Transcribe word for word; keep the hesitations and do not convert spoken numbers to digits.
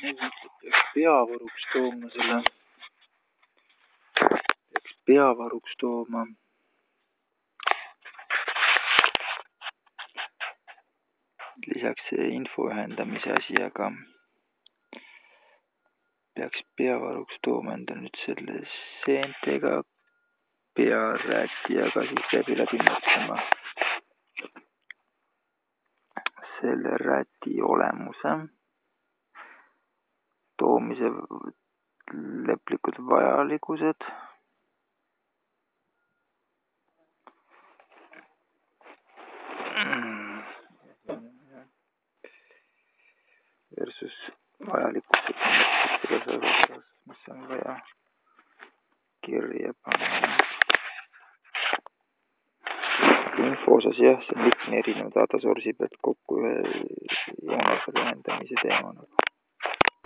peaks peavaruks tooma selle. Peaks peavaruks tooma. Lisaks see info ühendamise asi, aga peaks peavaruks tooma enda nüüd selle seentega pearäti, aga siis peab läbi mõtlema selle räti olemuse, toomise lõplikud vajalikkused, versus vajalikkused, mis on vaja kirja panna. Info osas jah, see on mitme erinev data source'i pealt kokku ühe joonega ühendamise teema.